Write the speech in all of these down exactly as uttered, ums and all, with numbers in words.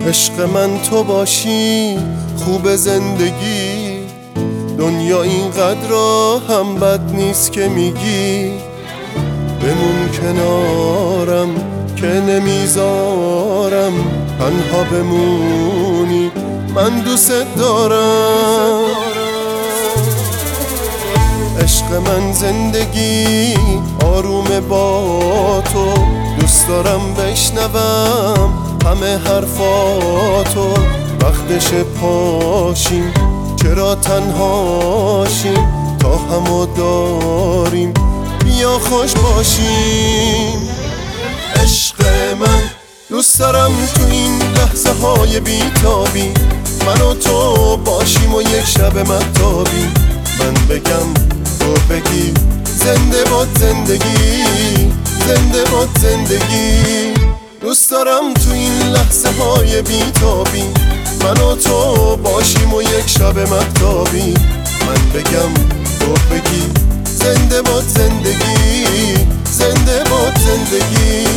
عشق من تو باشی خوب زندگی، دنیا اینقدر هم بد نیست که میگی. بمون کنارم که نمیذارم تنها بمونی، من دوست دارم. عشق من زندگی آروم با تو، دوست دارم بشنوم همه حرفاتو. وقتش پاشیم چرا تنهاشیم، تا همو داریم بیا خوش باشیم. عشق من دوست دارم تو این لحظه های بیتابی، من و تو باشیم و یک شب مهتابی. من بگم تو بگی زنده باد زندگی، زنده باد زندگی. دوست دارم تو این لحظه های بیتابی، من و تو باشیم و یک شب مهتابی. من بگم تو بگی زنده باد زندگی، زنده باد زندگی.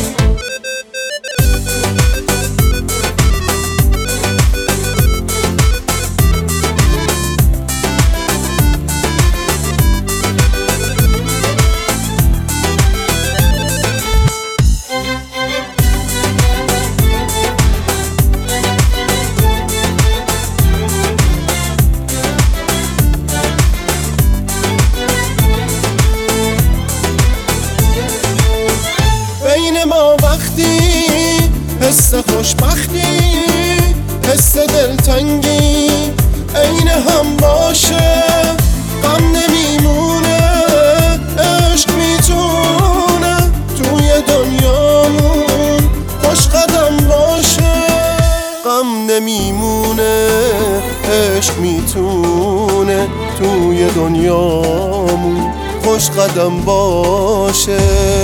ما وقتی حس خوشبختی، حس دلتنگی عین هم باشه، غم نمیمونه، عشق میتونه توی دنیامون خوش قدم باشه. غم نمیمونه، عشق میتونه توی دنیامون خوش قدم باشه.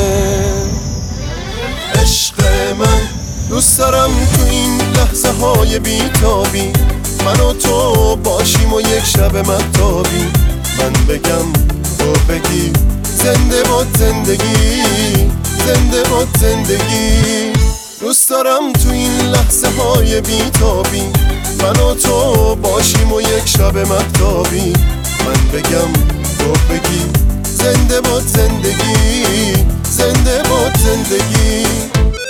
عشق من دوست دارم تو این لحظه های بیتابی، من و تو باشیم و یک شب مهتابی. من بگم تو بگی زنده باد زندگی، زنده باد زندگی. دوست دارم تو این لحظه های بیتابی، من و تو باشیم و یک شب مهتابی. من بگم تو بگی زنده باد زندگی، زنده باد زندگی.